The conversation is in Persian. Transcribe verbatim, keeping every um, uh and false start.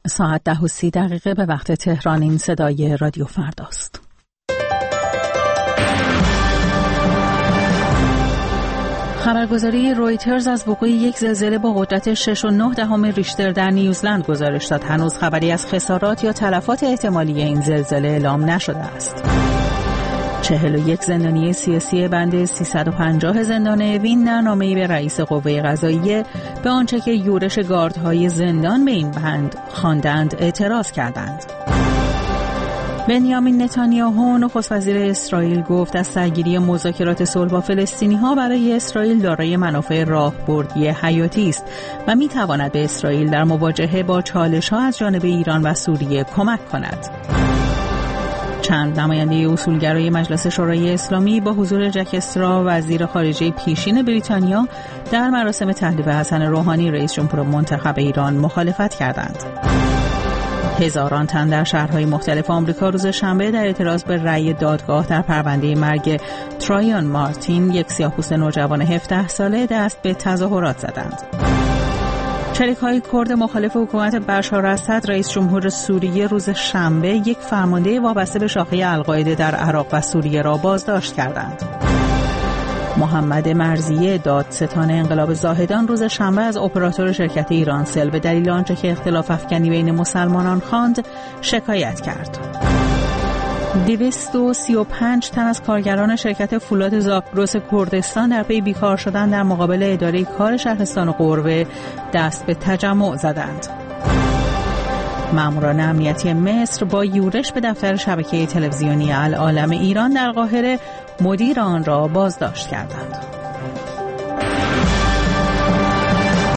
ساعت ده و سی دقیقه به وقت تهران. این صدای رادیو فرداست. خبرگزاری رویترز از وقوع یک زلزله با قدرت شش و نه دهم ریشتر در نیوزلند گزارش داد. هنوز خبری از خسارات یا تلفات احتمالی این زلزله اعلام نشده است. چهل و یک زندانی سیاسی بند سیصد و پنجاه زندان اوین در نامه‌ای به رئیس قوه قضاییه به آنچه که یورش گاردهای زندان به این بند خواندند اعتراض کردند. بنیامین نتانیاهو نخست وزیر اسرائیل گفت از سرگیری مذاکرات صلح با فلسطینی‌ها برای اسرائیل دارای منافع راهبردی حیاتی است و می‌تواند به اسرائیل در مواجهه با چالش‌ها از جانب ایران و سوریه کمک کند. چند نماینده اصولگرای مجلس شورای اسلامی با حضور جک استرا وزیر خارجه پیشین بریتانیا در مراسم تحلیف حسن روحانی رئیس جمهور منتخب ایران مخالفت کردند. هزاران تن در شهرهای مختلف آمریکا روز شنبه در اعتراض به رأی دادگاه در پرونده مرگ ترایان مارتین، یک سیاه‌پوست نوجوان هفده ساله، دست به تظاهرات زدند. شریک‌های کرد مخالف حکومت بشار اسد رئیس جمهور سوریه روز شنبه یک فرمانده وابسته به شاخه القاعده در عراق و سوریه را بازداشت کردند. محمد مرزیه دادستان انقلاب زاهدان روز شنبه از اپراتور شرکت ایرانسل به دلیل آنچه که اختلاف افکنی بین مسلمانان خواند شکایت کرد. دویست و سی و پنج تن از کارگران شرکت فولاد زاگرس کردستان در پی بیکار شدن در مقابل اداره کار شهرستان قربه دست به تجمع زدند. ماموران امنیتی مصر با یورش به دفتر شبکه تلویزیونی العالم ایران در قاهره مدیر آن را بازداشت کردند.